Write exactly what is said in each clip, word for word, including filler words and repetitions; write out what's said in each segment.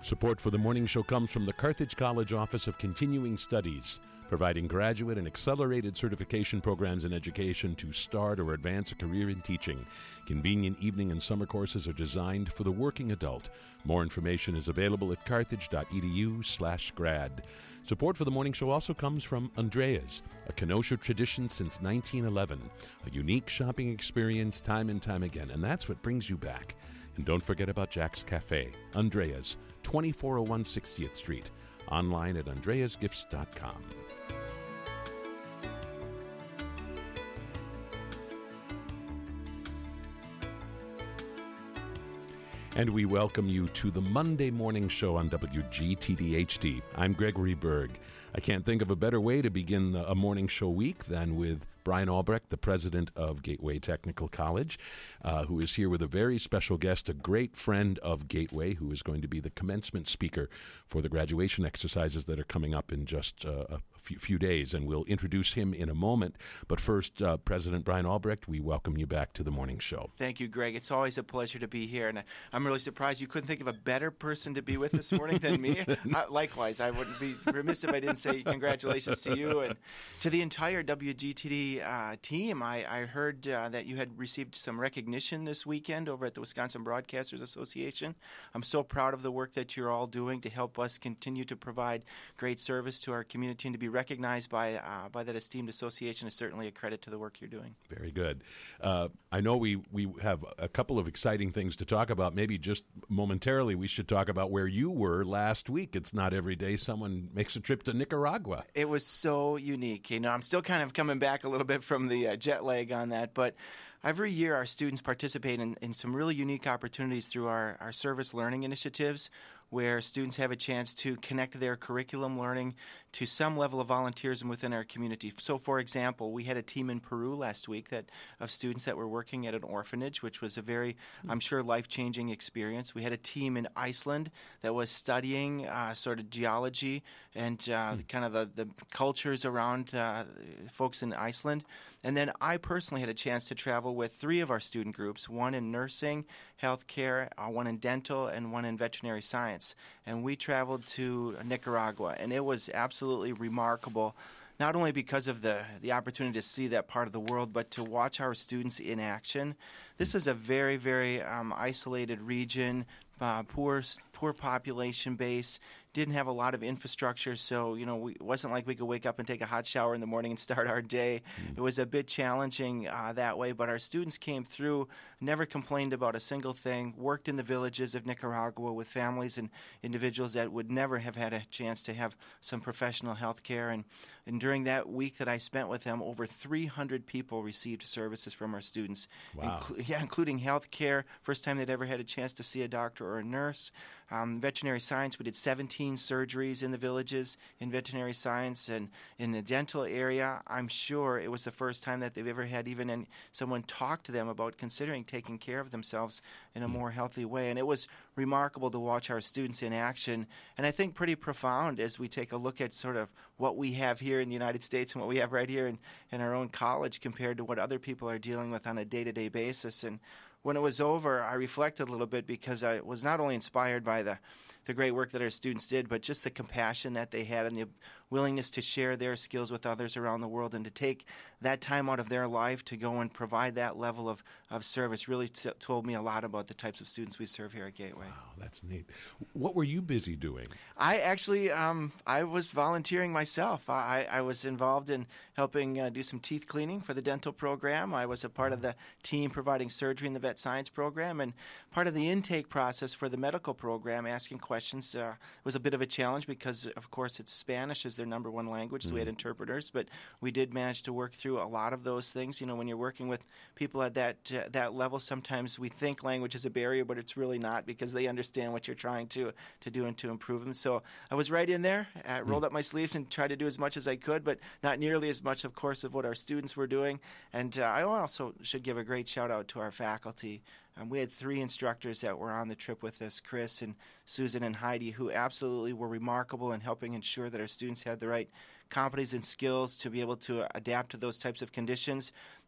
Support for the morning show comes from the Carthage College Office of Continuing Studies, providing graduate and accelerated certification programs in education to start or advance a career in teaching. Convenient evening and summer courses are designed for the working adult. More information is available at carthage.edu slash grad. Support for the morning show also comes from Andrea's, a Kenosha tradition since nineteen eleven. A unique shopping experience time and time again, and that's what brings you back. And don't forget about Jack's Cafe, Andrea's, twenty-four oh one sixtieth Street. Online at andreas gifts dot com. And we welcome you to the Monday morning show on W G T D H D. I'm Gregory Berg. I can't think of a better way to begin a morning show week than with Brian Albrecht, the president of Gateway Technical College, uh, who is here with a very special guest, a great friend of Gateway, who is going to be the commencement speaker for the graduation exercises that are coming up in just uh, a few, few days. And we'll introduce him in a moment. But first, uh, President Brian Albrecht, we welcome you back to the morning show. Thank you, Greg. It's always a pleasure to be here. And I'm really surprised you couldn't think of a better person to be with this morning than me. uh, likewise, I wouldn't be remiss if I didn't say congratulations to you and to the entire W G T D uh, team. I, I heard uh, that you had received some recognition this weekend over at the Wisconsin Broadcasters Association. I'm so proud of the work that you're all doing to help us continue to provide great service to our community, and to be recognized by uh, by that esteemed association is certainly a credit to the work you're doing. Very good. Uh, I know we, we have a couple of exciting things to talk about. Maybe just momentarily we should talk about where you were last week. It's not every day someone makes a trip to Nicaragua. It was so unique. You know, I'm still kind of coming back a little bit from the uh, jet lag on that, but every year our students participate in, in some really unique opportunities through our, our service learning initiatives, where students have a chance to connect their curriculum learning to some level of volunteerism within our community. So, for example, we had a team in Peru last week that of students that were working at an orphanage, which was a very, I'm sure, life-changing experience. We had a team in Iceland that was studying uh, sort of geology and uh, mm. kind of the, the cultures around uh, folks in Iceland. And then I personally had a chance to travel with three of our student groups, one in nursing, healthcare, uh, one in dental, and one in veterinary science. And we traveled to Nicaragua, and it was absolutely remarkable, not only because of the, the opportunity to see that part of the world, but to watch our students in action. This is a very, very um, isolated region, uh, poor poor population base, didn't have a lot of infrastructure, so you know we, it wasn't like we could wake up and take a hot shower in the morning and start our day. Mm. It was a bit challenging uh, that way, but our students came through, never complained about a single thing, worked in the villages of Nicaragua with families and individuals that would never have had a chance to have some professional health care. And, and during that week that I spent with them, over three hundred people received services from our students, wow. inclu- yeah, including health care, first time they'd ever had a chance to see a doctor or a nurse. Um, veterinary science, we did seventeen surgeries in the villages in veterinary science, and in the dental area, I'm sure it was the first time that they've ever had even any, someone talk to them about considering taking care of themselves in a more healthy way. And it was remarkable to watch our students in action, and I think pretty profound as we take a look at sort of what we have here in the United States and what we have right here in, in our own college compared to what other people are dealing with on a day-to-day basis. And when it was over, I reflected a little bit because I was not only inspired by the, the great work that our students did, but just the compassion that they had and the willingness to share their skills with others around the world and to take that time out of their life to go and provide that level of, of service really t- told me a lot about the types of students we serve here at Gateway. Wow, that's neat. What were you busy doing? I actually, um, I was volunteering myself. I, I was involved in helping uh, do some teeth cleaning for the dental program. I was a part of the team providing surgery in the vet science program, and part of the intake process for the medical program, asking questions, uh, was a bit of a challenge because, of course, it's Spanish is their number one language, so mm-hmm. we had interpreters, but we did manage to work through a lot of those things. You know, when you're working with people at that uh, that level, sometimes we think language is a barrier, but it's really not because they understand what you're trying to to do and to improve them. So I was right in there, I rolled mm-hmm. up my sleeves and tried to do as much as I could, but not nearly as much, of course, of what our students were doing. And uh, I also should give a great shout out to our faculty. Um, we had three instructors that were on the trip with us, Chris and Susan and Heidi, who absolutely were remarkable in helping ensure that our students had the right competencies and skills to be able to adapt to those types of conditions.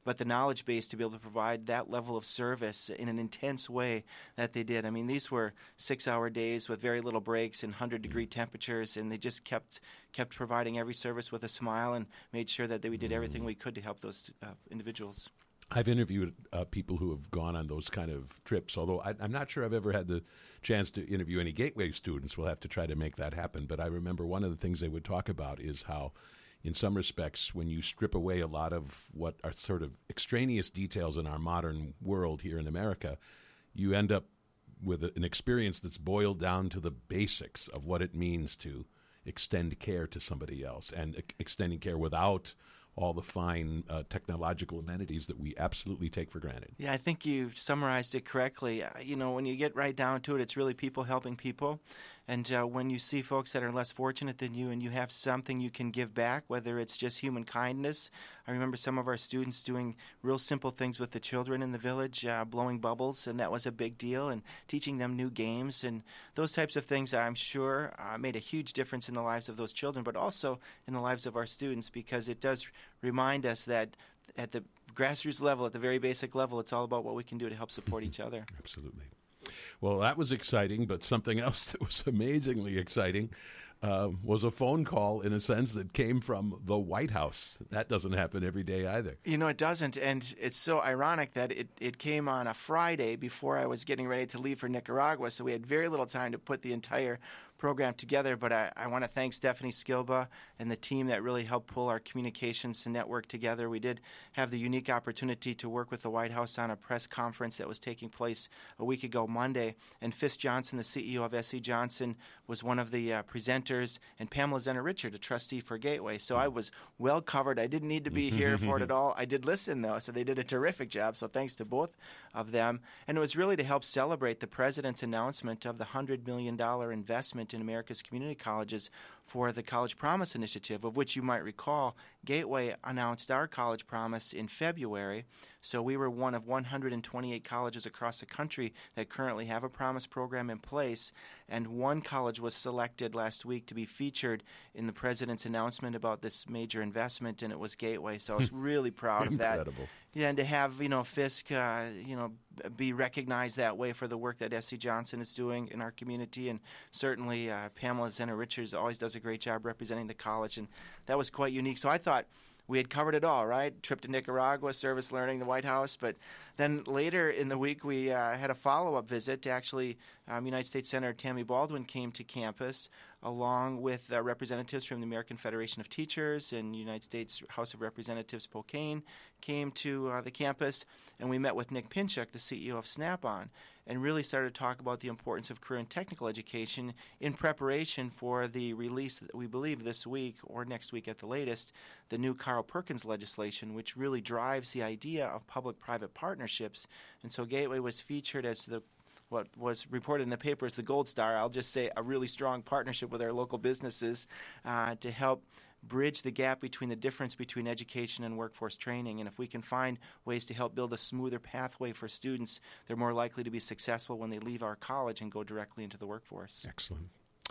but the knowledge base to be able to provide that level of service in an intense way that they did. I mean, these were six-hour days with very little breaks and one hundred degree temperatures, and they just kept kept providing every service with a smile and made sure that they, we did everything we could to help those uh, individuals. I've interviewed uh, people who have gone on those kind of trips, although I, I'm not sure I've ever had the chance to interview any Gateway students. We'll have to try to make that happen. But I remember one of the things they would talk about is how, in some respects, when you strip away a lot of what are sort of extraneous details in our modern world here in America, you end up with a, an experience that's boiled down to the basics of what it means to extend care to somebody else, and e- extending care without all the fine uh, technological amenities that we absolutely take for granted. Yeah, I think you've summarized it correctly. Uh, you know, when you get right down to it, it's really people helping people. And uh, when you see folks that are less fortunate than you and you have something you can give back, whether it's just human kindness. I remember some of our students doing real simple things with the children in the village, uh, blowing bubbles, and that was a big deal, and teaching them new games. And those types of things, I'm sure, uh, made a huge difference in the lives of those children, but also in the lives of our students, because it does remind us that at the grassroots level, at the very basic level, it's all about what we can do to help support each other. Absolutely. Well, that was exciting, but something else that was amazingly exciting uh, was a phone call, in a sense, that came from the White House. That doesn't happen every day either. You know, it doesn't, and it's so ironic that it, it came on a Friday before I was getting ready to leave for Nicaragua, so we had very little time to put the entire program together, but I, I want to thank Stephanie Skilba and the team that really helped pull our communications network together. We did have the unique opportunity to work with the White House on a press conference that was taking place a week ago Monday, and Fisk Johnson, the C E O of S C Johnson, was one of the uh, presenters, and Pamela Zenner-Richard, a trustee for Gateway. So I was well covered. I didn't need to be here for it at all. I did listen, though, so they did a terrific job, so thanks to both of them. And it was really to help celebrate the President's announcement of the one hundred million dollars investment in America's community colleges for the College Promise Initiative, of which you might recall Gateway announced our College Promise in February. So we were one of one hundred twenty-eight colleges across the country that currently have a Promise program in place, and one college was selected last week to be featured in the President's announcement about this major investment, and it was Gateway. So I was really proud of that. Incredible. Yeah, and to have, you know, Fisk, uh, you know, be recognized that way for the work that S C Johnson is doing in our community, and certainly uh, Pamela Zenner-Richards always does a great job representing the college, and that was quite unique. So I thought we had covered it all, right? Trip to Nicaragua, service learning, the White House, but then later in the week we uh, had a follow-up visit to actually um, United States Senator Tammy Baldwin came to campus along with uh, representatives from the American Federation of Teachers and United States House of Representatives Spokane came to uh, the campus, and we met with Nick Pinchuk, the C E O of Snap-on, and really started to talk about the importance of career and technical education in preparation for the release that we believe this week or next week at the latest, the new Carl Perkins legislation, which really drives the idea of public-private partnerships. And so Gateway was featured as the what was reported in the paper as the Gold Star. I'll just say a really strong partnership with our local businesses uh, to help bridge the gap between the difference between education and workforce training. And if we can find ways to help build a smoother pathway for students, they're more likely to be successful when they leave our college and go directly into the workforce. Excellent.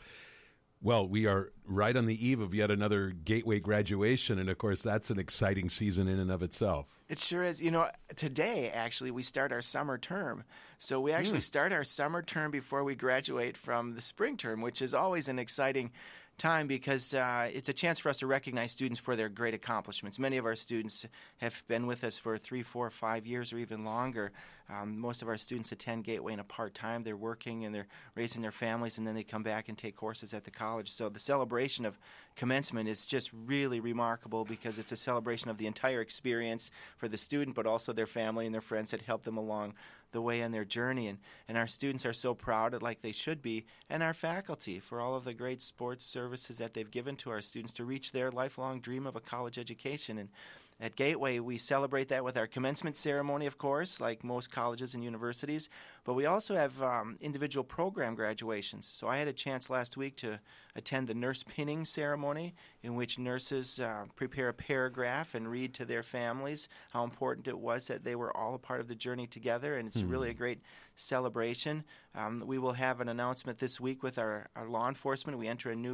Well, we are right on the eve of yet another Gateway graduation, and of course that's an exciting season in and of itself. It sure is. You know, today, actually, we start our summer term. So we actually mm. start our summer term before we graduate from the spring term, which is always an exciting time because uh, it's a chance for us to recognize students for their great accomplishments. Many of our students have been with us for three, four, five years or even longer. Um, most of our students attend Gateway in a part-time. They're working and they're raising their families, and then they come back and take courses at the college. So the celebration of commencement is just really remarkable because it's a celebration of the entire experience for the student, but also their family and their friends that help them along the way on their journey. And, and our students are so proud, like they should be, and our faculty for all of the great sports services that they've given to our students to reach their lifelong dream of a college education. And at Gateway, we celebrate that with our commencement ceremony, of course, like most colleges and universities, but we also have um, individual program graduations. So I had a chance last week to attend the nurse pinning ceremony, in which nurses uh, prepare a paragraph and read to their families how important it was that they were all a part of the journey together, and it's mm-hmm. really a great celebration. Um, we will have an announcement this week with our, our law enforcement. We enter a new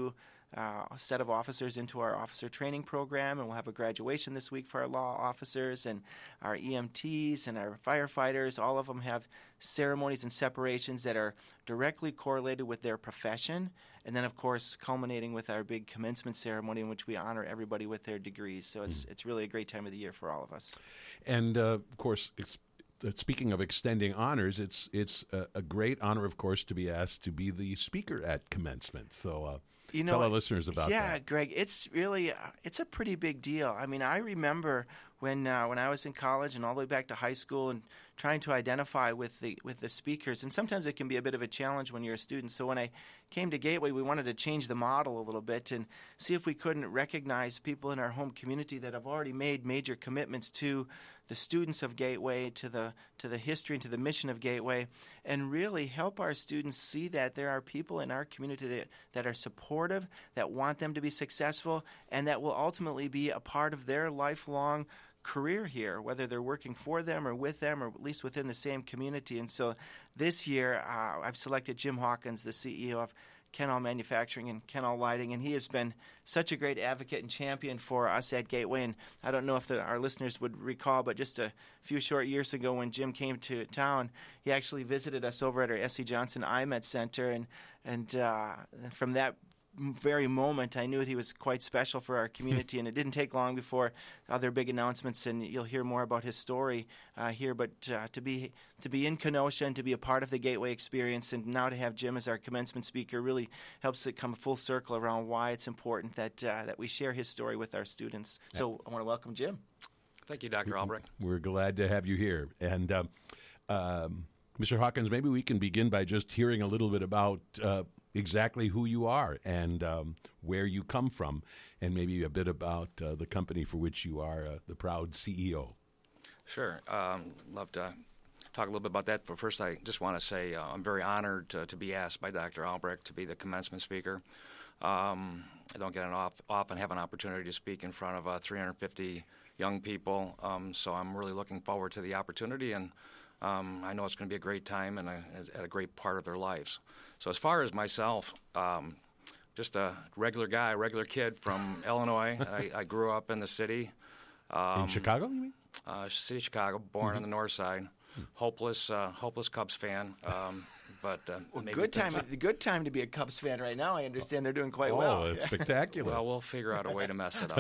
uh, set of officers into our officer training program, and we'll have a graduation this week for our law officers and our E M Ts and our firefighters. All of them have ceremonies and separations that are directly correlated with their profession. And then, of course, culminating with our big commencement ceremony in which we honor everybody with their degrees. So it's mm. it's really a great time of the year for all of us. And, uh, of course, it's, uh, speaking of extending honors, it's it's a, a great honor, of course, to be asked to be the speaker at commencement. So uh, you know, tell our listeners about yeah, that. Yeah, Greg, it's really uh, it's a pretty big deal. I mean, I remember when uh, when I was in college and all the way back to high school and trying to identify with the with the speakers, and sometimes it can be a bit of a challenge when you're a student. So when I came to Gateway, we wanted to change the model a little bit and see if we couldn't recognize people in our home community that have already made major commitments to the students of Gateway, to the to the history and to the mission of Gateway, and really help our students see that there are people in our community that, that are supportive, that want them to be successful, and that will ultimately be a part of their lifelong career here, whether they're working for them or with them or at least within the same community. And so this year uh, I've selected Jim Hawkins, the C E O of Kenall Manufacturing and Kenall Lighting, and he has been such a great advocate and champion for us at Gateway. And I don't know if the, our listeners would recall, but just a few short years ago when Jim came to town, he actually visited us over at our S C Johnson I MED Center, and, and uh, from that very moment, I knew that he was quite special for our community, and it didn't take long before other big announcements, and you'll hear more about his story uh, here. But uh, to be to be in Kenosha and to be a part of the Gateway experience, and now to have Jim as our commencement speaker really helps it come full circle around why it's important that uh, that we share his story with our students. Yeah. So I want to welcome Jim. Thank you, Doctor Albrecht. We're glad to have you here. And um, um, Mister Hawkins, maybe we can begin by just hearing a little bit about uh, exactly who you are and um, where you come from, and maybe a bit about uh, the company for which you are uh, the proud C E O. Sure. Um, love to talk a little bit about that, but first I just want to say uh, I'm very honored to, to be asked by Doctor Albrecht to be the commencement speaker. Um, I don't get an off, often have an opportunity to speak in front of uh, three hundred fifty young people, um, so I'm really looking forward to the opportunity, and um, I know it's going to be a great time and a, a, a great part of their lives. So as far as myself, um, just a regular guy, regular kid from Illinois. I, I grew up in the city. Um, in Chicago, you mean? Uh, city of Chicago, born mm-hmm. on the north side. Mm-hmm. Hopeless, uh, hopeless Cubs fan. Um, but uh, well, good time, the good time to be a Cubs fan right now. I understand they're doing quite oh, well. Oh, it's spectacular. Well, we'll figure out a way to mess it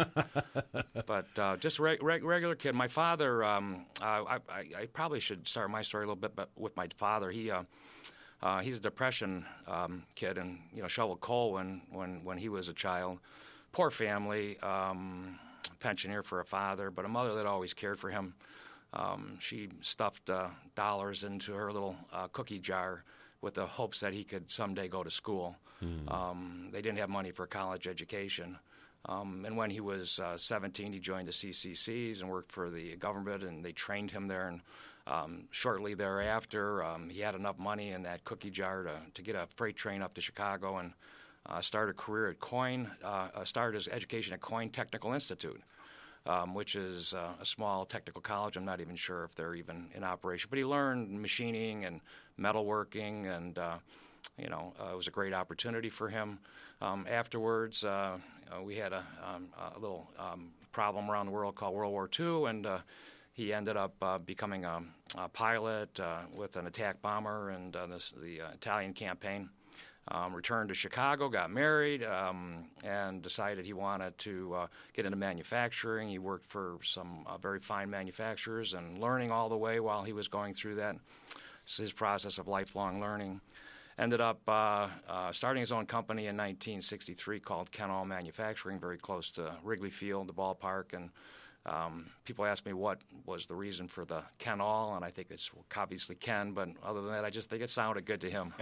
up. But uh, just re- re- regular kid. My father, um, uh, I, I, I probably should start my story a little bit, but with my father, he. Uh, Uh, he's a Depression um, kid, and you know shoveled coal when, when, when he was a child. Poor family, um, pensioner for a father, but a mother that always cared for him. Um, she stuffed uh, dollars into her little uh, cookie jar with the hopes that he could someday go to school. Mm. Um, they didn't have money for a college education. Um, and when he was uh, seventeen, he joined the C C Cs and worked for the government, and they trained him there. And um, shortly thereafter, um, he had enough money in that cookie jar to, to get a freight train up to Chicago and uh, start a career at Coyne, uh, started his education at Coyne Technical Institute, um, which is uh, a small technical college. I'm not even sure if they're even in operation. But he learned machining and metalworking, and uh, you know, uh, it was a great opportunity for him. Um, afterwards, uh, uh, we had a, um, a little um, problem around the world called World War Two, and uh, he ended up uh, becoming a, a pilot uh, with an attack bomber and uh, this, the uh, Italian campaign. Um, returned to Chicago, got married, um, and decided he wanted to uh, get into manufacturing. He worked for some uh, very fine manufacturers and learning all the way while he was going through that. It's his process of lifelong learning. Ended up uh, uh, starting his own company in nineteen sixty-three called Kenall Manufacturing, very close to Wrigley Field, the ballpark. And um, people ask me what was the reason for the Kenall, and I think it's obviously Ken, but other than that, I just think it sounded good to him.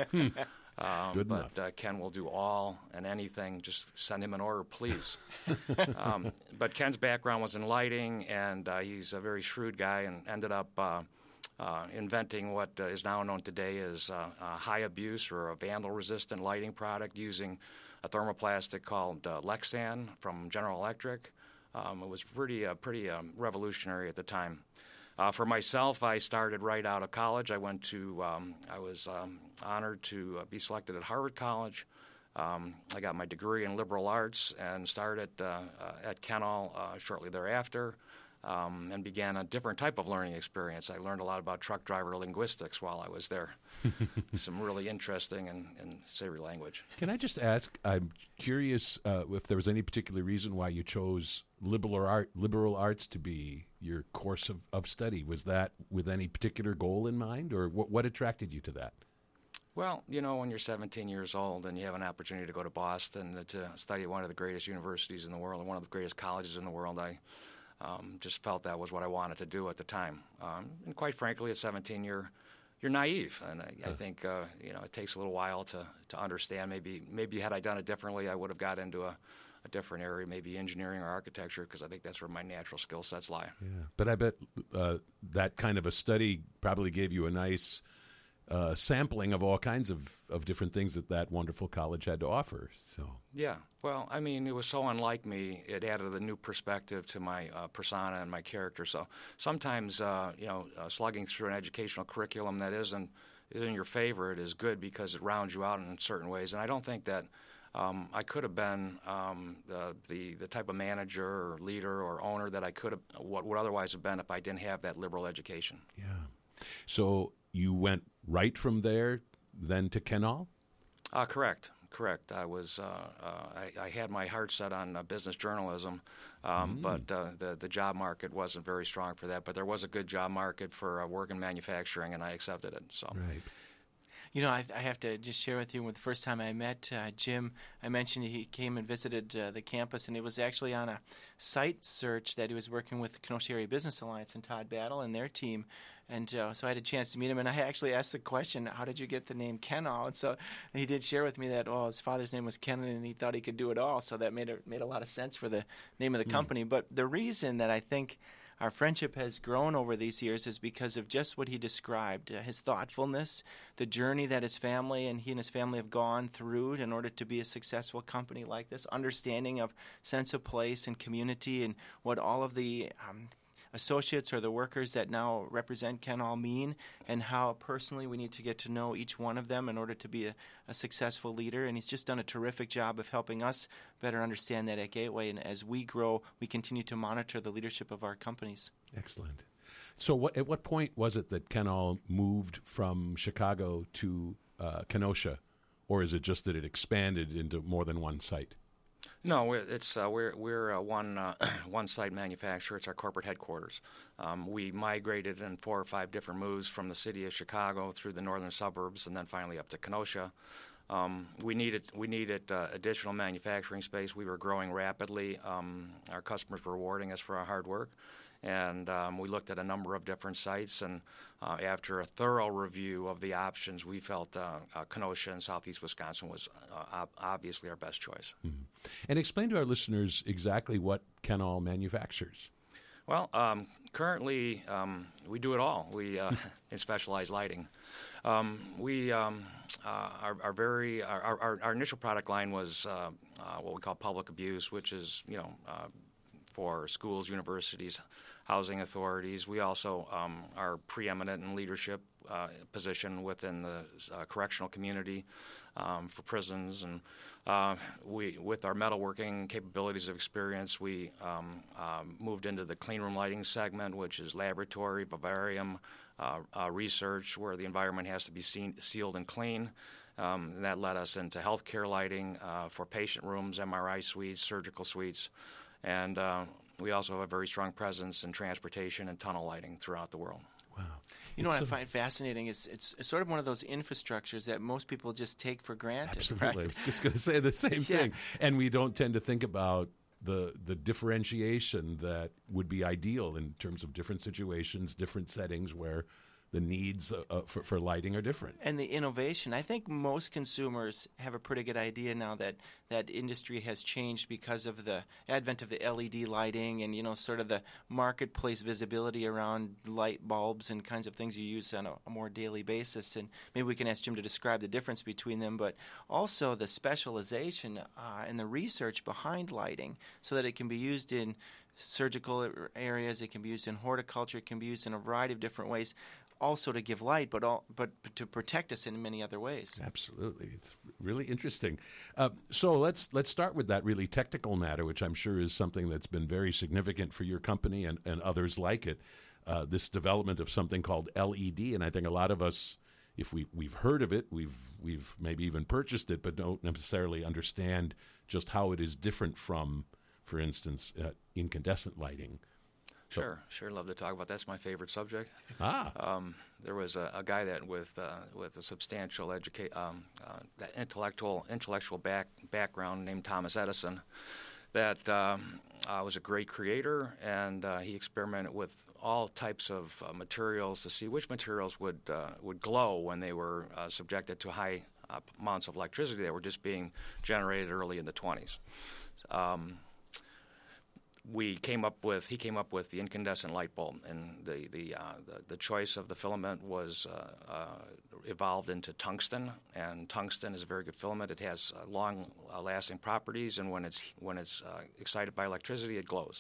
Um, Good but enough. Uh, Ken will do all and anything. Just send him an order, please. um, but Ken's background was in lighting, and uh, he's a very shrewd guy, and ended up uh, uh, inventing what uh, is now known today as uh, a high abuse or a vandal-resistant lighting product using a thermoplastic called uh, Lexan from General Electric. Um, it was pretty, uh, pretty um, revolutionary at the time. Uh, for myself, I started right out of college. I went to, um, I was um, honored to uh, be selected at Harvard College. Um, I got my degree in liberal arts and started uh, uh, at Kenall uh, shortly thereafter. Um, and began a different type of learning experience. I learned a lot about truck driver linguistics while I was there. Some really interesting and, and savory language. Can I just ask, I'm curious uh, if there was any particular reason why you chose liberal art, liberal arts to be your course of, of study. Was that with any particular goal in mind, or what, what attracted you to that? Well, you know, when you're seventeen years old and you have an opportunity to go to Boston to study at one of the greatest universities in the world and one of the greatest colleges in the world, I Um, just felt that was what I wanted to do at the time. Um, and quite frankly, at seventeen, you're you're naive, and I, I think uh, you know it takes a little while to, to understand. Maybe maybe had I done it differently, I would have got into a, a different area, maybe engineering or architecture, because I think that's where my natural skill sets lie. Yeah, but I bet uh, that kind of a study probably gave you a nice uh, sampling of all kinds of, of different things that that wonderful college had to offer. So yeah, well, I mean, it was so unlike me. It added a new perspective to my uh, persona and my character. So sometimes, uh, you know, uh, slugging through an educational curriculum that isn't isn't your favorite is good because it rounds you out in certain ways. And I don't think that um, I could have been um, the, the the type of manager or leader or owner that I could have what would otherwise have been if I didn't have that liberal education. Yeah. So you went right from there then to Kenall? Uh, correct. Correct. I was. Uh, uh, I, I had my heart set on uh, business journalism, um, mm. but uh, the the job market wasn't very strong for that. But there was a good job market for uh, work in manufacturing, and I accepted it. So. Right. You know, I, I have to just share with you, when the first time I met uh, Jim, I mentioned he came and visited uh, the campus, and it was actually on a site search that he was working with the Kenosha Area Business Alliance and Todd Battle and their team. And uh, so I had a chance to meet him, and I actually asked the question, how did you get the name Kenall? And so he did share with me that, well, his father's name was Ken, and he thought he could do it all, so that made a, made a lot of sense for the name of the mm. company. But the reason that I think our friendship has grown over these years is because of just what he described, uh, his thoughtfulness, the journey that his family and he and his family have gone through in order to be a successful company like this, understanding of sense of place and community and what all of the um, associates or the workers that now represent Kenall mean, and how personally we need to get to know each one of them in order to be a, a successful leader. And he's just done a terrific job of helping us better understand that at Gateway. And as we grow, we continue to monitor the leadership of our companies. Excellent. So what, at what point was it that Kenall moved from Chicago to uh, Kenosha, or is it just that it expanded into more than one site? No, it's uh, we're we're a one uh, one site manufacturer. It's our corporate headquarters. Um, we migrated in four or five different moves from the city of Chicago through the northern suburbs, and then finally up to Kenosha. Um, we needed we needed uh, additional manufacturing space. We were growing rapidly. Um, our customers were rewarding us for our hard work. And um, we looked at a number of different sites, and uh, after a thorough review of the options, we felt uh, uh, Kenosha in southeast Wisconsin was uh, ob- obviously our best choice. Mm-hmm. And explain to our listeners exactly what Kenall manufactures. Well, um, currently um, we do it all. We uh, in specialized lighting. Um, we um, uh, are, are very our, our, our initial product line was uh, uh, what we call public abuse, which is you know uh, for schools, universities, housing authorities. We also um, are preeminent in leadership uh, position within the uh, correctional community um, for prisons, and uh, we, with our metalworking capabilities of experience, we um, um, moved into the clean room lighting segment, which is laboratory, vivarium, uh, uh, research, where the environment has to be seen, sealed and clean. Um, and that led us into healthcare lighting uh, for patient rooms, M R I suites, surgical suites, and uh, we also have a very strong presence in transportation and tunnel lighting throughout the world. Wow. You know it's what I find fascinating is it's, it's sort of one of those infrastructures that most people just take for granted. Absolutely. Right? I was just going to say the same yeah. thing. And we don't tend to think about the the differentiation that would be ideal in terms of different situations, different settings where the needs uh, for, for lighting are different. And the innovation. I think most consumers have a pretty good idea now that that industry has changed because of the advent of the L E D lighting and, you know, sort of the marketplace visibility around light bulbs and kinds of things you use on a, a more daily basis. And maybe we can ask Jim to describe the difference between them, but also the specialization uh, and the research behind lighting so that it can be used in surgical areas, it can be used in horticulture, it can be used in a variety of different ways. also to give light, but all, but, but to protect us in many other ways. Absolutely, it's really interesting. Uh, so let's let's start with that really technical matter, which I'm sure is something that's been very significant for your company and, and others like it. Uh, this development of something called L E D, and I think a lot of us, if we we've heard of it, we've we've maybe even purchased it, but don't necessarily understand just how it is different from, for instance, uh, incandescent lighting. So, Sure, sure. Love to talk about that. That's my favorite subject. Ah, Um, there was a, a guy that with uh, with a substantial educate um, uh, intellectual intellectual back, background named Thomas Edison that um, uh, was a great creator, and uh, he experimented with all types of uh, materials to see which materials would uh, would glow when they were uh, subjected to high uh, amounts of electricity that were just being generated early in the twenties. Um, we came up with he came up with the incandescent light bulb, and the the uh, the, the choice of the filament was uh, uh, evolved into tungsten, and tungsten is a very good filament. It has uh, long uh, lasting properties, and when it's when it's uh, excited by electricity, it glows.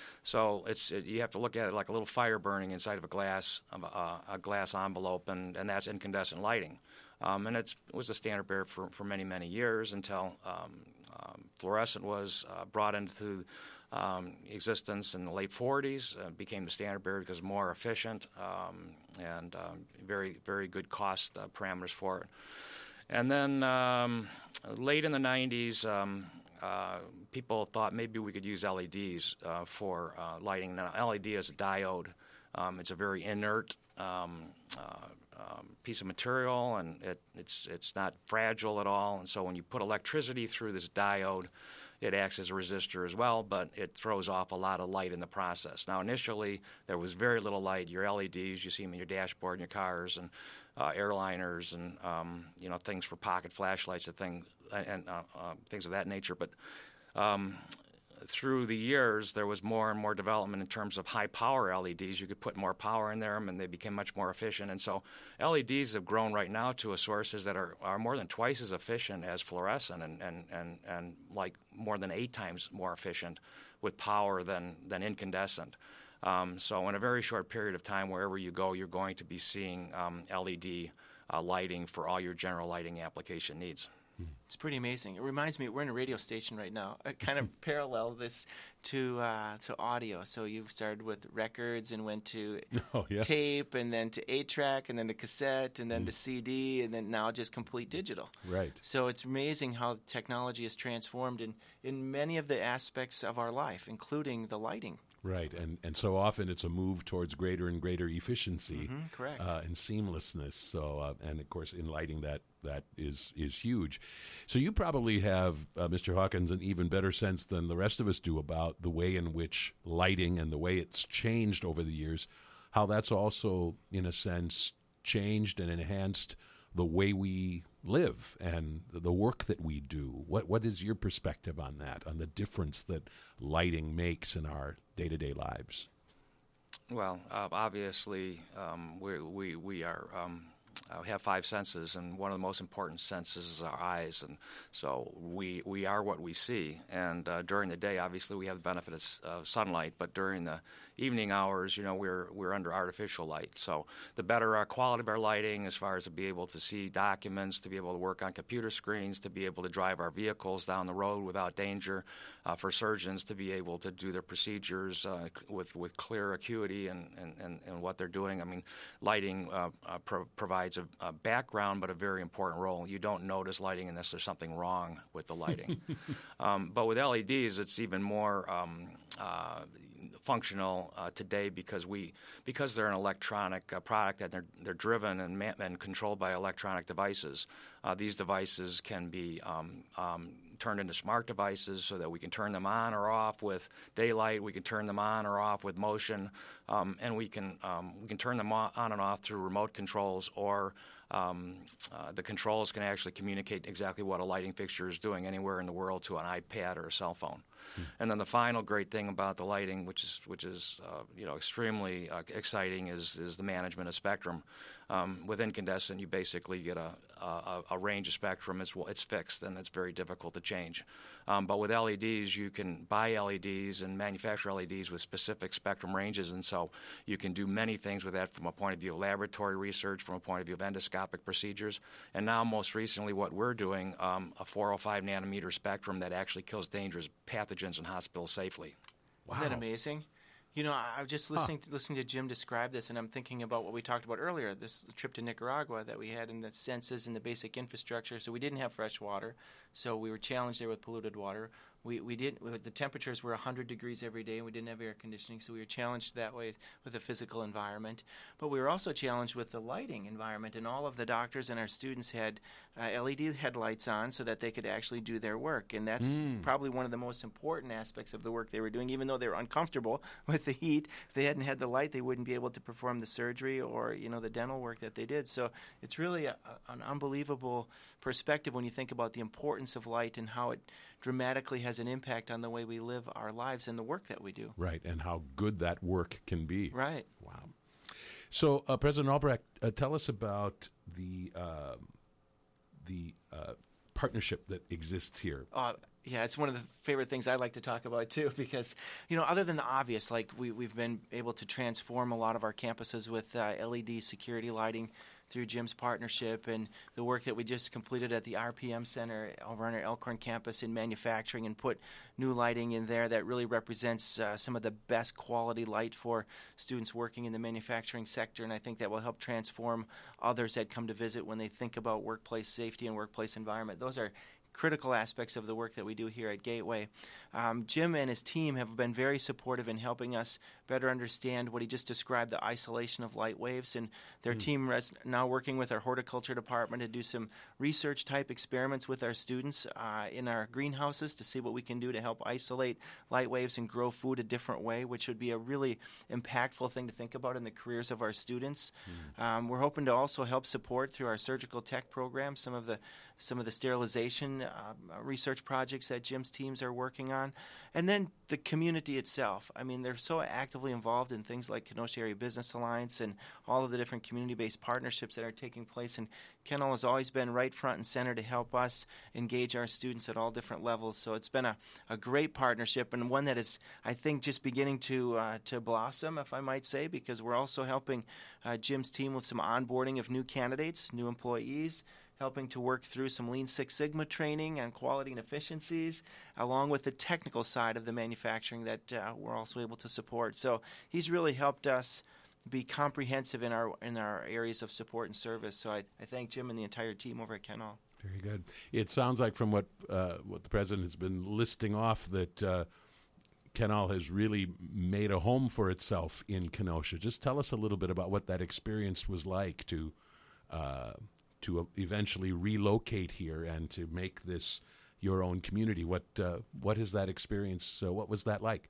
So it's it, you have to look at it like a little fire burning inside of a glass of a, a glass envelope, and, and that's incandescent lighting. Um, and it's, it was a standard bearer for, for many many years until um, um, fluorescent was uh, brought into Um, existence in the late forties, uh, became the standard bearer because more efficient um, and um, very, very good cost uh, parameters for it. And then um, late in the nineties, um, uh, people thought maybe we could use L E Ds uh, for uh, lighting. Now, L E D is a diode. Um, it's a very inert um, uh, um, piece of material, and it, it's it's not fragile at all. And so when you put electricity through this diode, it acts as a resistor as well, but it throws off a lot of light in the process. Now, initially, there was very little light. Your L E Ds, you see them in your dashboard in your cars and uh, airliners and um, you know things for pocket flashlights and things and uh, uh, things of that nature. But um, through the years, there was more and more development in terms of high-power L E Ds. You could put more power in them, and they became much more efficient. And so L E Ds have grown right now to a sources that are, are more than twice as efficient as fluorescent and, and, and, and like more than eight times more efficient with power than, than incandescent. Um, so in a very short period of time, wherever you go, you're going to be seeing um, L E D uh, lighting for all your general lighting application needs. It's pretty amazing. It reminds me, we're in a radio station right now. I kind of parallel this to uh, to audio. So you started with records and went to oh, yeah. tape, and then to eight track, and then to cassette, and then mm. to C D, and then now just complete digital. Right. So it's amazing how technology has transformed in, in many of the aspects of our life, including the lighting. Right, and and so often it's a move towards greater and greater efficiency, mm-hmm, correct, uh, and seamlessness. So, uh, and of course, in lighting, that that is is huge. So, you probably have, uh, Mister Hawkins, an even better sense than the rest of us do about the way in which lighting and the way it's changed over the years. How that's also, in a sense, changed and enhanced the way we live and the work that we do. What what is your perspective on that, on the difference that lighting makes in our day-to-day lives? Well, uh, obviously, um, we we we are um, uh, have five senses, and one of the most important senses is our eyes, and so we we are what we see. And uh, during the day, obviously, we have the benefit of uh, sunlight, but during the evening hours, you know, we're we're under artificial light. So the better our quality of our lighting, as far as to be able to see documents, to be able to work on computer screens, to be able to drive our vehicles down the road without danger, uh, for surgeons to be able to do their procedures uh, with with clear acuity and, and, and, and what they're doing. I mean, lighting uh, uh, pro- provides a, a background, but a very important role. You don't notice lighting unless there's something wrong with the lighting. um, but with L E Ds, it's even more um, uh, functional uh, today because we because they're an electronic uh, product and they're they're driven and, ma- and controlled by electronic devices. Uh, these devices can be um, um, turned into smart devices so that we can turn them on or off with daylight. We can turn them on or off with motion, um, and we can um, we can turn them on and off through remote controls, or um, uh, the controls can actually communicate exactly what a lighting fixture is doing anywhere in the world to an iPad or a cell phone. Hmm. And then the final great thing about the lighting, which is which is uh, you know extremely uh, exciting, is is the management of spectrum. Um, with incandescent, you basically get a, a, a range of spectrum. It's it's fixed and it's very difficult to change. Um, but with L E Ds, you can buy L E Ds and manufacture L E Ds with specific spectrum ranges, and so So you can do many things with that from a point of view of laboratory research, from a point of view of endoscopic procedures, and now most recently what we're doing, um, a four oh five nanometer spectrum that actually kills dangerous pathogens in hospitals safely. Wow. Isn't that amazing? You know, I was just listening huh. to, listening to Jim describe this, and I'm thinking about what we talked about earlier, this trip to Nicaragua that we had in the census and the basic infrastructure. So we didn't have fresh water, so we were challenged there with polluted water. We we did the temperatures were one hundred degrees every day, and we didn't have air conditioning, so we were challenged that way with the physical environment. But we were also challenged with the lighting environment, and all of the doctors and our students had uh, L E D headlights on so that they could actually do their work, and that's mm. probably one of the most important aspects of the work they were doing. Even though they were uncomfortable with the heat, if they hadn't had the light, they wouldn't be able to perform the surgery or you know the dental work that they did. So it's really a, a, an unbelievable perspective when you think about the importance of light and how it dramatically has an impact on the way we live our lives and the work that we do. Right, and how good that work can be. Right. Wow. So, uh, President Albrecht, uh, tell us about the uh, the uh, partnership that exists here. Uh, yeah, it's one of the favorite things I like to talk about, too, because, you know, other than the obvious, like we, we've been able to transform a lot of our campuses with uh, L E D security lighting through Jim's partnership and the work that we just completed at the R P M Center over on our Elkhorn campus in manufacturing and put new lighting in there that really represents uh, some of the best quality light for students working in the manufacturing sector, and I think that will help transform others that come to visit when they think about workplace safety and workplace environment. Those are critical aspects of the work that we do here at Gateway. Um, Jim and his team have been very supportive in helping us better understand what he just described, the isolation of light waves, and their mm. team is now working with our horticulture department to do some research-type experiments with our students uh, in our greenhouses to see what we can do to help isolate light waves and grow food a different way, which would be a really impactful thing to think about in the careers of our students. Mm. Um, we're hoping to also help support through our surgical tech program some of the some of the sterilization uh, research projects that Jim's teams are working on. And then the community itself. I mean, they're so actively involved in things like Kenosha Area Business Alliance and all of the different community-based partnerships that are taking place. And Ken-All has always been right front and center to help us engage our students at all different levels. So it's been a, a great partnership and one that is, I think, just beginning to uh, to blossom, if I might say, because we're also helping uh, Jim's team with some onboarding of new candidates, new employees, helping to work through some Lean Six Sigma training on quality and efficiencies, along with the technical side of the manufacturing that uh, we're also able to support. So he's really helped us be comprehensive in our in our areas of support and service. So I, I thank Jim and the entire team over at Ken-All. Very good. It sounds like from what uh, what the President has been listing off that uh, Ken-All has really made a home for itself in Kenosha. Just tell us a little bit about what that experience was like to uh, to eventually relocate here and to make this your own community. What uh, what is that experience? Uh, what was that like?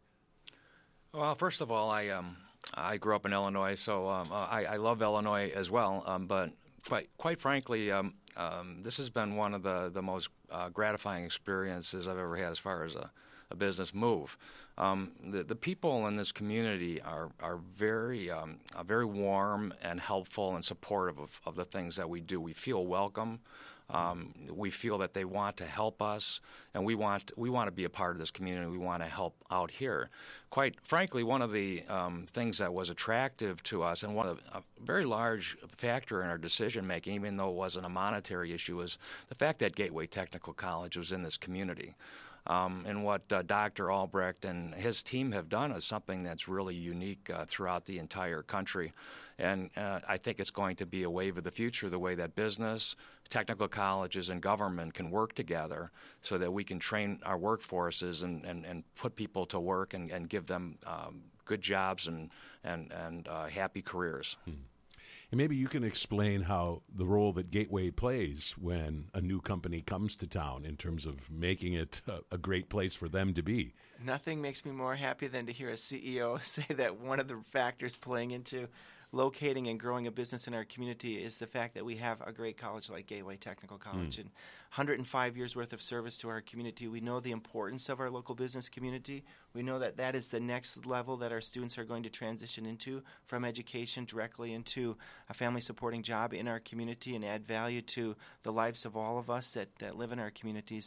Well, first of all, I um, I grew up in Illinois, so um, I, I love Illinois as well. Um, but quite quite frankly, um, um, this has been one of the the most uh, gratifying experiences I've ever had as far as a, a business move. Um, the the people in this community are are very um, uh, very warm and helpful and supportive of, of the things that we do. We feel welcome. Um, we feel that they want to help us, and we want we want to be a part of this community. We want to help out here. Quite frankly, one of the um, things that was attractive to us, and one of the, a very large factor in our decision making, even though it wasn't a monetary issue, was the fact that Gateway Technical College was in this community. Um, and what uh, Doctor Albrecht and his team have done is something that's really unique uh, throughout the entire country. And uh, I think it's going to be a wave of the future, the way that business, technical colleges, and government can work together so that we can train our workforces and, and, and put people to work and, and give them um, good jobs and, and, and uh, happy careers. Hmm. And maybe you can explain how the role that Gateway plays when a new company comes to town in terms of making it a, a great place for them to be. Nothing makes me more happy than to hear a C E O say that one of the factors playing into locating and growing a business in our community is the fact that we have a great college like Gateway Technical College. Mm. And one hundred five years worth of service to our community. We know the importance of our local business community. We know that that is the next level that our students are going to transition into, from education directly into a family supporting job in our community and add value to the lives of all of us that, that live in our communities.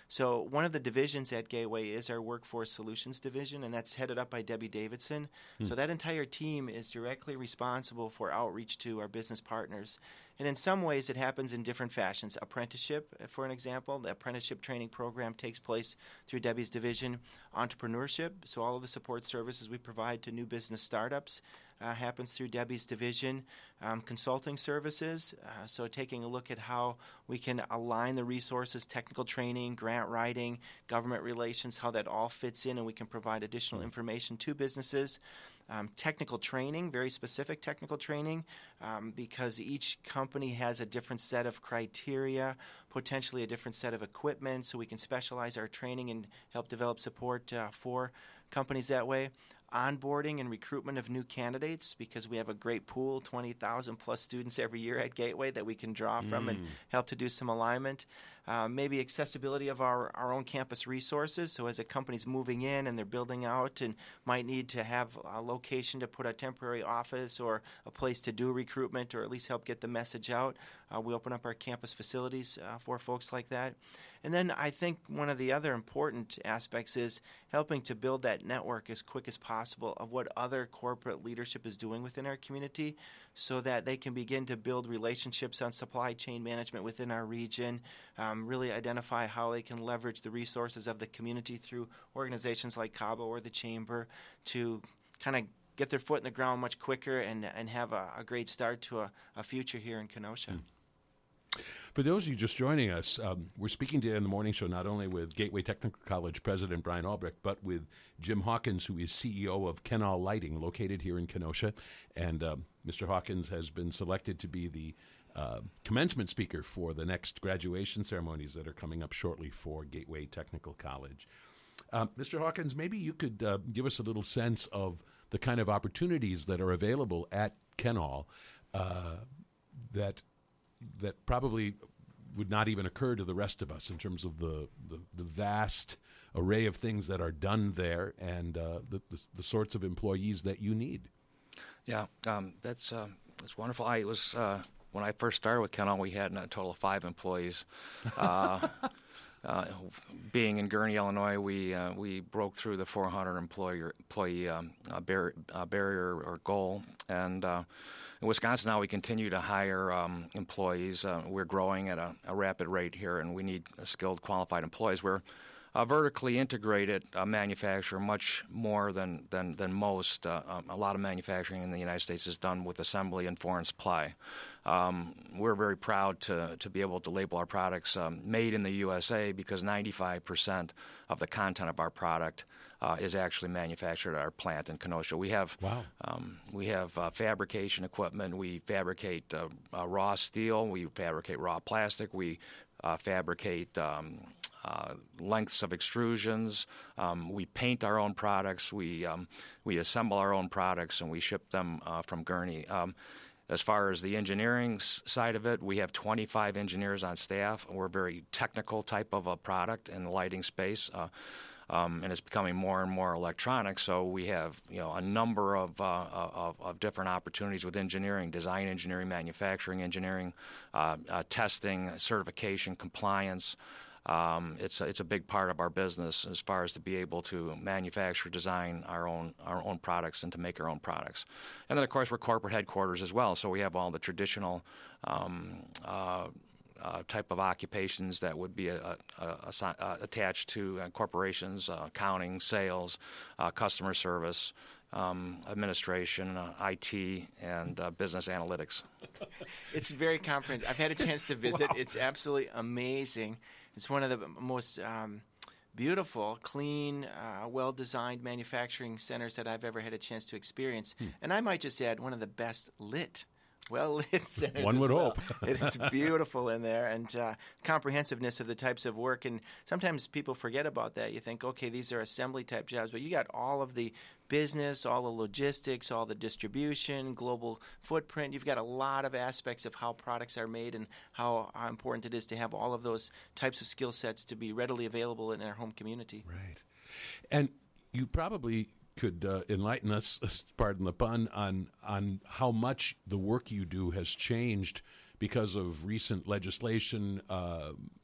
So one of the divisions at Gateway is our Workforce Solutions Division, and that's headed up by Debbie Davidson. Hmm. So that entire team is directly responsible for outreach to our business partners. And in some ways, it happens in different fashions. Apprenticeship, for an example, the apprenticeship training program takes place through Debbie's division. Entrepreneurship, so all of the support services we provide to new business startups uh, happens through Debbie's division. Um, consulting services, uh, so taking a look at how we can align the resources, technical training, grant writing, government relations, how that all fits in, and we can provide additional information to businesses. Um, technical training, very specific technical training, um, because each company has a different set of criteria, potentially a different set of equipment, so we can specialize our training and help develop support uh, for companies that way. Onboarding and recruitment of new candidates, because we have a great pool, twenty thousand plus students every year at Gateway that we can draw from mm. and help to do some alignment. Uh, maybe accessibility of our, our own campus resources. So as a company's moving in and they're building out and might need to have a location to put a temporary office or a place to do recruitment or at least help get the message out, uh, we open up our campus facilities uh, for folks like that. And then I think one of the other important aspects is helping to build that network as quick as possible of what other corporate leadership is doing within our community so that they can begin to build relationships on supply chain management within our region, um, really identify how they can leverage the resources of the community through organizations like CABA or the Chamber to kind of get their foot in the ground much quicker and, and have a, a great start to a, a future here in Kenosha. Mm. For those of you just joining us, um, we're speaking today in the morning show not only with Gateway Technical College President Brian Albrecht, but with Jim Hawkins, who is C E O of Kenall Lighting, located here in Kenosha. And uh, Mister Hawkins has been selected to be the uh, commencement speaker for the next graduation ceremonies that are coming up shortly for Gateway Technical College. Uh, Mister Hawkins, maybe you could uh, give us a little sense of the kind of opportunities that are available at Kenall uh, that that probably would not even occur to the rest of us in terms of the, the, the vast array of things that are done there and uh, the, the, the sorts of employees that you need. Yeah, um, that's uh, that's wonderful. I was uh, when I first started with Kenall, we had a total of five employees. Uh, uh, being in Gurnee, Illinois, we uh, we broke through the four hundred employee employee um, uh, bar- uh, barrier or goal, and uh, in Wisconsin now we continue to hire um, employees. Uh, we're growing at a, a rapid rate here, and we need skilled, qualified employees. We're a vertically integrated uh, manufacturer, much more than than, than most. Uh, um, a lot of manufacturing in the United States is done with assembly and foreign supply. Um, we're very proud to to be able to label our products um, made in the U S A because ninety-five percent of the content of our product uh, is actually manufactured at our plant in Kenosha. We have wow. um, we have uh, fabrication equipment. We fabricate uh, uh, raw steel. We fabricate raw plastic. We uh, fabricate um, Uh, lengths of extrusions. Um, we paint our own products. We um, we assemble our own products, and we ship them uh, from Gurnee. Um, as far as the engineering s- side of it, we have twenty-five engineers on staff. We're a very technical type of a product in the lighting space, uh, um, and it's becoming more and more electronic. So we have you know a number of uh, of, of different opportunities with engineering, design engineering, manufacturing engineering, uh, uh, testing, certification, compliance. Um, it's a, it's a big part of our business as far as to be able to manufacture, design our own our own products and to make our own products. And then, of course, we're corporate headquarters as well, so we have all the traditional um, uh, uh, type of occupations that would be a, a, a, a, attached to uh, corporations, uh, accounting, sales, uh, customer service, Um, administration, uh, I T, and uh, business analytics. It's very comprehensive. I've had a chance to visit. Wow. It's absolutely amazing. It's one of the most um, beautiful, clean, uh, well-designed manufacturing centers that I've ever had a chance to experience. Hmm. And I might just add, one of the best lit well-lit centers. One would well. hope. It is beautiful in there, and uh, comprehensiveness of the types of work. And sometimes people forget about that. You think, okay, these are assembly-type jobs, but you got all of the business, all the logistics, all the distribution, global footprint. You've got a lot of aspects of how products are made and how, how important it is to have all of those types of skill sets to be readily available in our home community. Right. And you probably could uh, enlighten us, pardon the pun, on on how much the work you do has changed because of recent legislation, uh,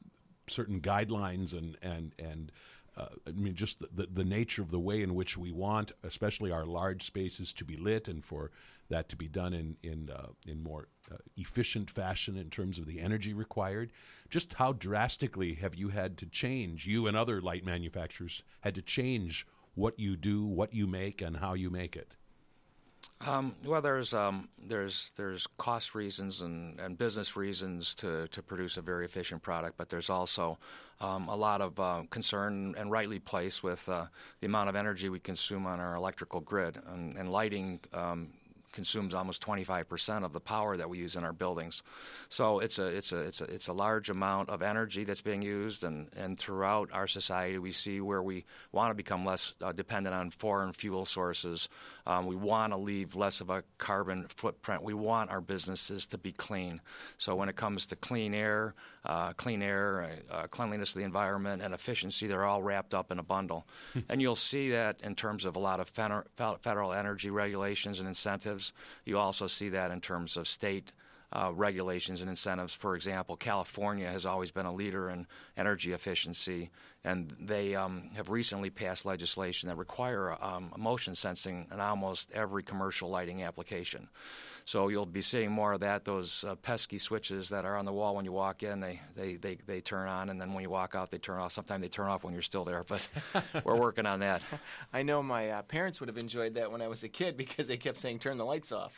certain guidelines and and and uh, I mean just the, the the nature of the way in which we want, especially our large spaces, to be lit, and for that to be done in in uh, in more uh, efficient fashion in terms of the energy required. Just how drastically have you had to change? You and other light manufacturers had to change what you do, what you make, and how you make it. Um, well, there's um, there's there's cost reasons and, and business reasons to, to produce a very efficient product, but there's also um, a lot of uh, concern, and rightly placed, with uh, the amount of energy we consume on our electrical grid, and, and lighting um, consumes almost twenty-five percent of the power that we use in our buildings. So it's a it's a it's a it's a large amount of energy that's being used, and, and throughout our society we see where we want to become less uh, dependent on foreign fuel sources. Um, we want to leave less of a carbon footprint. We want our businesses to be clean. So when it comes to clean air, uh, clean air, uh, cleanliness of the environment, and efficiency, they're all wrapped up in a bundle. And you'll see that in terms of a lot of federal energy regulations and incentives. You also see that in terms of state uh, regulations and incentives. For example, California has always been a leader in energy efficiency, and they um, have recently passed legislation that require um, motion sensing in almost every commercial lighting application. So you'll be seeing more of that. Those uh, pesky switches that are on the wall when you walk in, they, they, they, they turn on, and then when you walk out, they turn off. Sometimes they turn off when you're still there, but we're working on that. I know my uh, parents would have enjoyed that when I was a kid, because they kept saying, turn the lights off.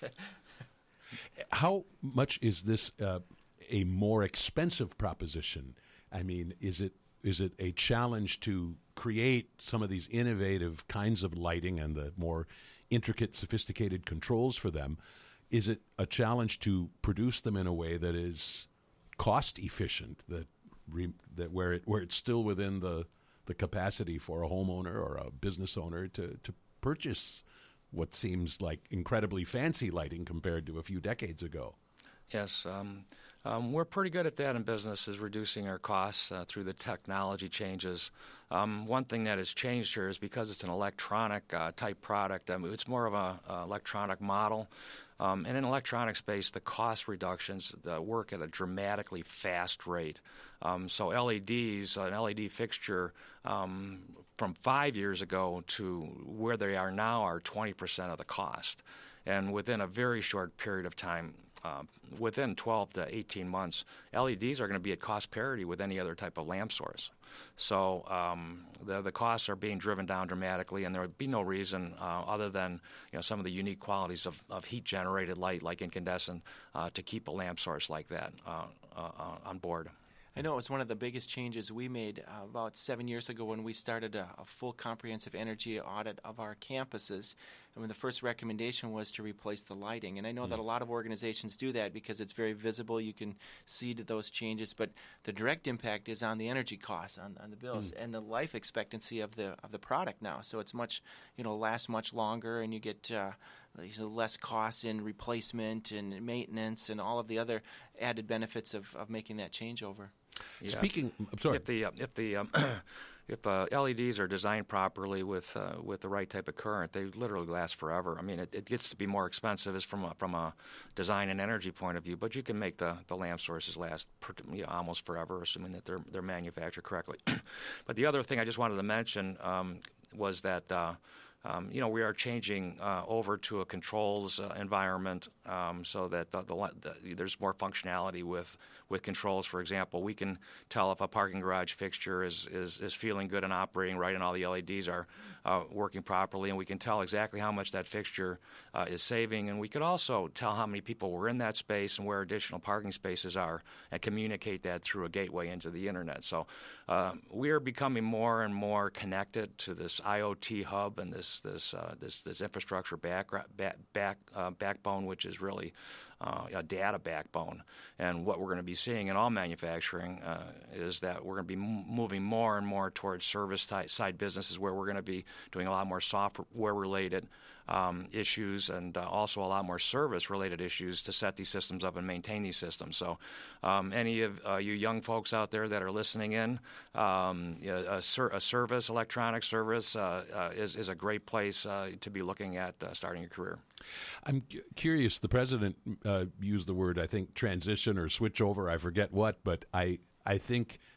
How much is this uh, a more expensive proposition? I mean, is it is it a challenge to create some of these innovative kinds of lighting and the more intricate, sophisticated controls for them? Is it a challenge to produce them in a way that is cost efficient, that re, that where it where it's still within the the capacity for a homeowner or a business owner to to purchase what seems like incredibly fancy lighting compared to a few decades ago? Yes, um, um, we're pretty good at that in business, is reducing our costs uh, through the technology changes. Um, one thing that has changed here is because it's an electronic uh, type product, I mean, it's more of a, a electronic model. Um, and in electronic space, the cost reductions uh, work at a dramatically fast rate. Um, so L E Ds, an L E D fixture um, from five years ago to where they are now are twenty percent of the cost. And within a very short period of time, uh, within twelve to eighteen months, L E Ds are going to be at cost parity with any other type of lamp source. So um, the the costs are being driven down dramatically, and there would be no reason uh, other than you know some of the unique qualities of, of heat-generated light, like incandescent, uh, to keep a lamp source like that uh, uh, on board. I know it was one of the biggest changes we made uh, about seven years ago when we started a, a full comprehensive energy audit of our campuses. And when the first recommendation was to replace the lighting. And I know mm. that a lot of organizations do that because it's very visible. You can see to those changes. But the direct impact is on the energy costs, on, on the bills, mm. and the life expectancy of the of the product now. So it's much, you know, lasts much longer, and you get uh, you know, less costs in replacement and maintenance and all of the other added benefits of, of making that changeover. Yeah. Speaking, I'm sorry. If the uh, if the um, if uh, L E Ds are designed properly with uh, with the right type of current, they literally last forever. I mean, it, it gets to be more expensive as from a, from a design and energy point of view, but you can make the, the lamp sources last per, you know, almost forever, assuming that they're they're manufactured correctly. But the other thing I just wanted to mention um, was that. Uh, Um, you know, we are changing uh, over to a controls uh, environment um, so that the, the, the, there's more functionality with, with controls. For example, we can tell if a parking garage fixture is, is, is feeling good and operating right, and all the L E Ds are uh, working properly, and we can tell exactly how much that fixture uh, is saving. And we could also tell how many people were in that space and where additional parking spaces are, and communicate that through a gateway into the Internet. So uh, we are becoming more and more connected to this I O T hub and this this uh, this, this infrastructure back, back, back uh, backbone, which is really uh, a data backbone. And what we're going to be seeing in all manufacturing uh, is that we're going to be m- moving more and more towards service ty- side businesses, where we're going to be doing a lot more software-related Um, issues, and uh, also a lot more service-related issues to set these systems up and maintain these systems. So um, any of uh, you young folks out there that are listening in, um, a, ser- a service, electronic service, uh, uh, is, is a great place uh, to be looking at uh, starting a career. I'm c- curious. The president uh, used the word, I think, transition or switch over. I forget what, but I, I think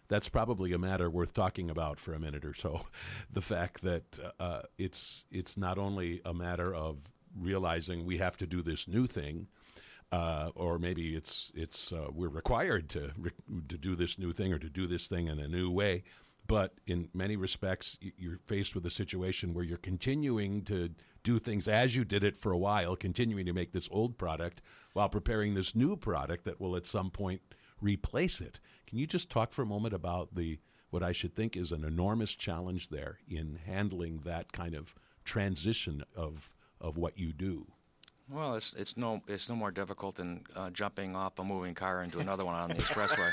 that's probably a matter worth talking about for a minute or so. The fact that uh, it's it's not only a matter of realizing we have to do this new thing, uh, or maybe it's it's uh, we're required to re- to do this new thing or to do this thing in a new way, but in many respects you're faced with a situation where you're continuing to do things as you did it for a while, continuing to make this old product while preparing this new product that will at some point replace it. Can you just talk for a moment about the what I should think is an enormous challenge there in handling that kind of transition of of what you do? Well, it's it's no it's no more difficult than uh, jumping off a moving car into another one on the expressway.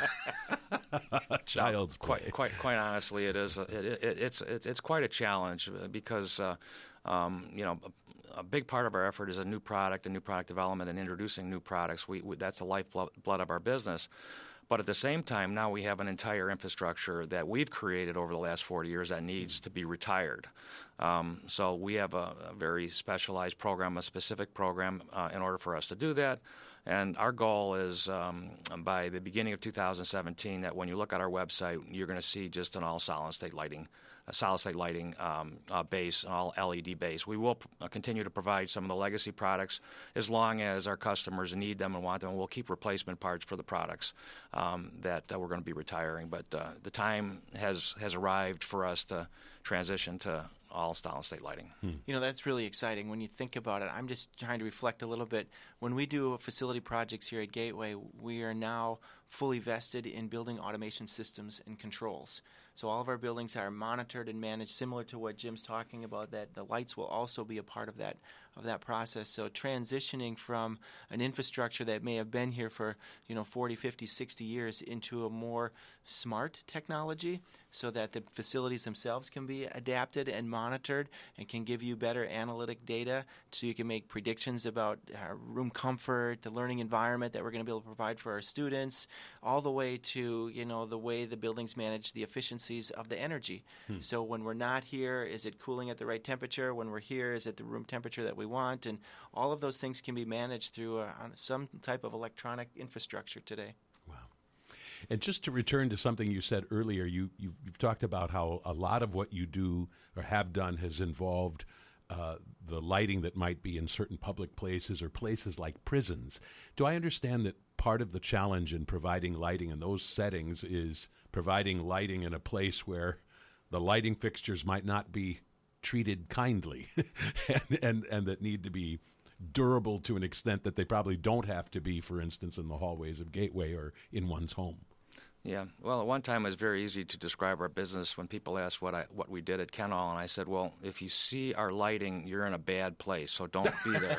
Child's play. Quite quite quite honestly, it is. It, it, it's it, it's quite a challenge because uh, um, you know. A big part of our effort is a new product, a new product development, and introducing new products. We, we, that's the lifeblood of our business. But at the same time, now we have an entire infrastructure that we've created over the last forty years that needs to be retired. Um, so we have a, a very specialized program, a specific program, uh, in order for us to do that. And our goal is um, by the beginning of two thousand seventeen that when you look at our website, you're going to see just an all solid-state lighting a solid-state lighting um, uh, base, all L E D base. We will p- uh, continue to provide some of the legacy products as long as our customers need them and want them. We'll keep replacement parts for the products um, that uh, we're going to be retiring. But uh, the time has, has arrived for us to transition to all solid-state lighting. Hmm. You know, that's really exciting when you think about it. I'm just trying to reflect a little bit. When we do facility projects here at Gateway, we are now fully vested in building automation systems and controls. So all of our buildings are monitored and managed, similar to what Jim's talking about, that the lights will also be a part of that of that process. So transitioning from an infrastructure that may have been here for, you know, forty, fifty, sixty years into a more smart technology so that the facilities themselves can be adapted and monitored and can give you better analytic data so you can make predictions about uh, room comfort, the learning environment that we're going to be able to provide for our students, all the way to, you know, the way the buildings manage the efficiencies of the energy. Hmm. So when we're not here, is it cooling at the right temperature? When we're here, is it the room temperature that we want? And all of those things can be managed through uh, some type of electronic infrastructure today. Wow. And just to return to something you said earlier, you, you, you've talked about how a lot of what you do or have done has involved uh, the lighting that might be in certain public places or places like prisons. Do I understand that part of the challenge in providing lighting in those settings is providing lighting in a place where the lighting fixtures might not be treated kindly and, and, and that need to be durable to an extent that they probably don't have to be, for instance, in the hallways of Gateway or in one's home? Yeah. Well, at one time it was very easy to describe our business when people asked what I what we did at Kenall, and I said, well, if you see our lighting, you're in a bad place, so don't be there.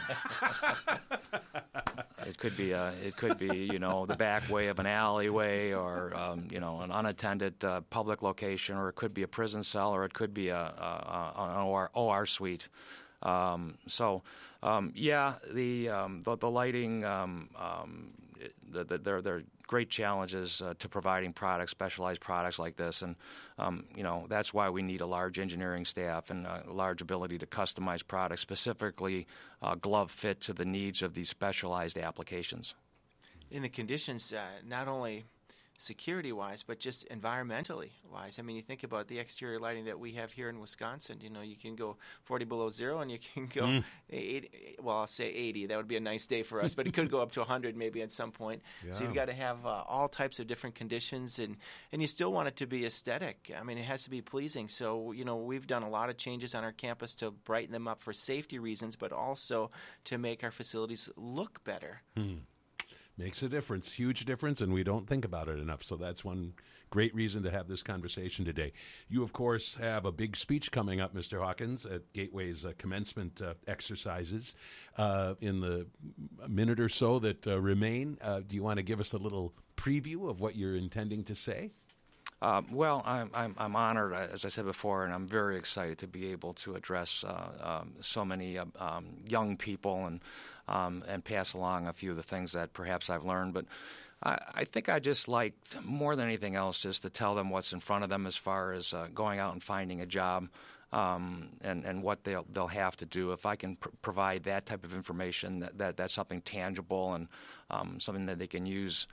It could be a, it could be, you know, the back way of an alleyway, or um, you know, an unattended uh, public location, or it could be a prison cell, or it could be a, a, a an O R, O R suite. Um, so, um, yeah, the, um, the the lighting, um, um, the, the, there there are great challenges uh, to providing products, specialized products like this, and um, you know that's why we need a large engineering staff and a large ability to customize products specifically uh, glove fit to the needs of these specialized applications. In the conditions, uh, not only security-wise, but just environmentally wise. I mean, you think about the exterior lighting that we have here in Wisconsin. You know, you can go forty below zero, and you can go mm. eighty. Well, I'll say eighty. That would be a nice day for us, but it could go up to one hundred maybe at some point. Yeah. So you've got to have uh, all types of different conditions, and, and you still want it to be aesthetic. I mean, it has to be pleasing. So, you know, we've done a lot of changes on our campus to brighten them up for safety reasons, but also to make our facilities look better. Mm. Makes a difference, huge difference, and we don't think about it enough. So that's one great reason to have this conversation today. You, of course, have a big speech coming up, Mister Hawkins, at Gateway's uh, commencement uh, exercises uh, in the minute or so that uh, remain. Uh, do you want to give us a little preview of what you're intending to say? Uh, well, I'm, I'm, I'm honored, as I said before, and I'm very excited to be able to address uh, um, so many uh, um, young people and um, and pass along a few of the things that perhaps I've learned. But I, I think I just like, more than anything else, just to tell them what's in front of them as far as uh, going out and finding a job um, and, and what they'll, they'll have to do. If I can pr- provide that type of information, that, that that's something tangible and um, something that they can use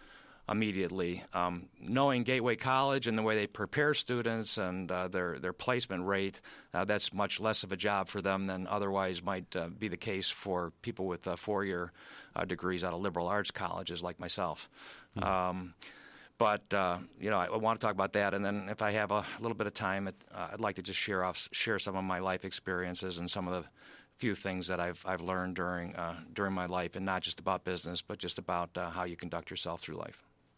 immediately. Um, knowing Gateway College and the way they prepare students and uh, their their placement rate, uh, that's much less of a job for them than otherwise might uh, be the case for people with uh, four-year uh, degrees out of liberal arts colleges like myself. Mm-hmm. Um, but uh, you know, I, I want to talk about that, and then if I have a little bit of time, it, uh, I'd like to just share off share some of my life experiences and some of the few things that I've I've learned during uh, during my life, and not just about business, but just about uh, how you conduct yourself through life.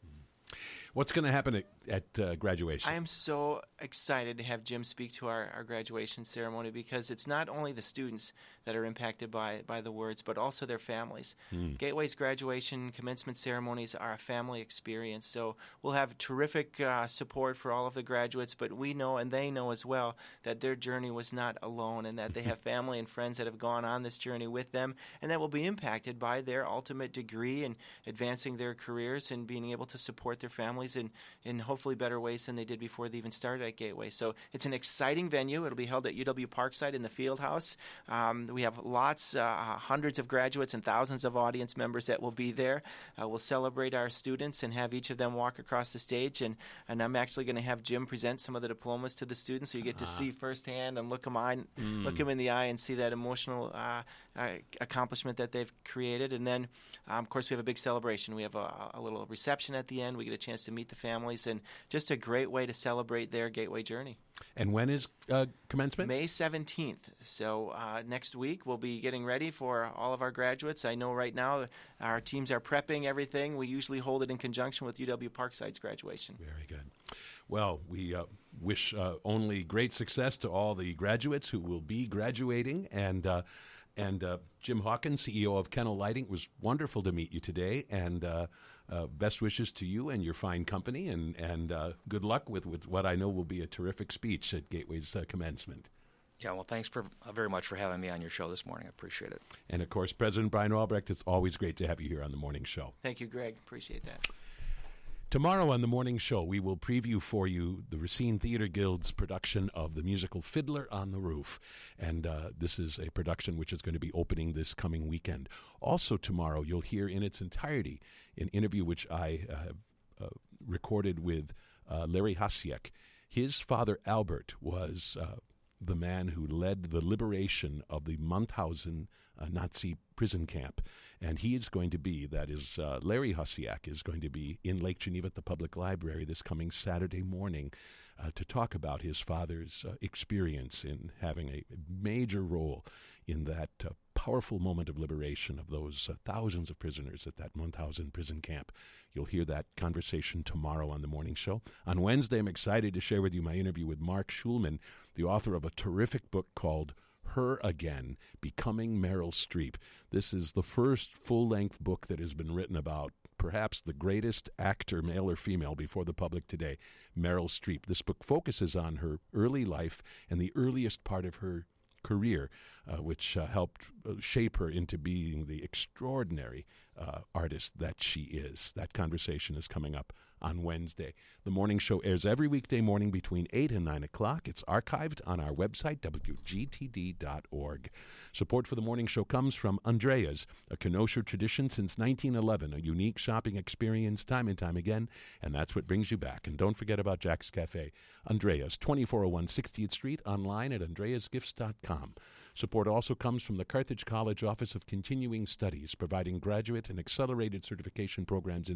What's going to happen at, at uh, graduation? I am so excited to have Jim speak to our, our graduation ceremony, because it's not only the students that are impacted by, by the words, but also their families. Mm. Gateway's graduation commencement ceremonies are a family experience, so we'll have terrific uh, support for all of the graduates, but we know and they know as well that their journey was not alone, and that they have family and friends that have gone on this journey with them, and that will be impacted by their ultimate degree and advancing their careers and being able to support their families in, in hopefully better ways than they did before they even started at Gateway. So it's an exciting venue. It'll be held at U W Parkside in the Field House. Um, we have lots, uh, hundreds of graduates and thousands of audience members that will be there. Uh, we'll celebrate our students and have each of them walk across the stage. And, and I'm actually going to have Jim present some of the diplomas to the students, so you get to uh-huh. see firsthand and look them, eye, mm. look them in the eye and see that emotional uh, uh, accomplishment that they've created. And then, um, of course, we have a big celebration. We have a, a little reception at the end. We get a chance to meet the families, and just a great way to celebrate their Gateway journey. And when is uh, commencement? May seventeenth. So uh, next week we'll be getting ready for all of our graduates. I know right now our teams are prepping everything. We usually hold it in conjunction with U W Parkside's graduation. Very good. Well, we uh, wish uh, only great success to all the graduates who will be graduating. And uh, and uh, Jim Hawkins, C E O of Kennel Lighting, it was wonderful to meet you today. And uh, uh, best wishes to you and your fine company. And, and uh, good luck with, with what I know will be a terrific speech at Gateway's uh, commencement. Yeah, well, thanks for uh, very much for having me on your show this morning. I appreciate it. And, of course, President Brian Albrecht, it's always great to have you here on The Morning Show. Thank you, Greg. Appreciate that. Tomorrow on The Morning Show, we will preview for you the Racine Theater Guild's production of the musical Fiddler on the Roof. And uh, this is a production which is going to be opening this coming weekend. Also tomorrow, you'll hear in its entirety an interview which I uh, have uh, recorded with uh, Larry Hasiek. His father, Albert, was uh, the man who led the liberation of the Mauthausen uh, Nazi prison camp. And he is going to be, that is, uh, Larry Hasiek is going to be in Lake Geneva at the Public Library this coming Saturday morning uh, to talk about his father's uh, experience in having a major role in that uh, powerful moment of liberation of those uh, thousands of prisoners at that Mauthausen prison camp. You'll hear that conversation tomorrow on The Morning Show. On Wednesday, I'm excited to share with you my interview with Mark Schulman, the author of a terrific book called Her Again, Becoming Meryl Streep. This is the first full-length book that has been written about perhaps the greatest actor, male or female, before the public today, Meryl Streep. This book focuses on her early life and the earliest part of her career, uh, which uh, helped uh, shape her into being the extraordinary uh, artist that she is. That conversation is coming up on Wednesday. The Morning Show airs every weekday morning between eight and nine o'clock. It's archived on our website, W G T D dot org. Support for The Morning Show comes from Andrea's, a Kenosha tradition since nineteen eleven, a unique shopping experience time and time again, and that's what brings you back. And don't forget about Jack's Cafe. Andrea's, twenty-four oh one sixtieth Street, online at andreas gifts dot com. Support also comes from the Carthage College Office of Continuing Studies, providing graduate and accelerated certification programs in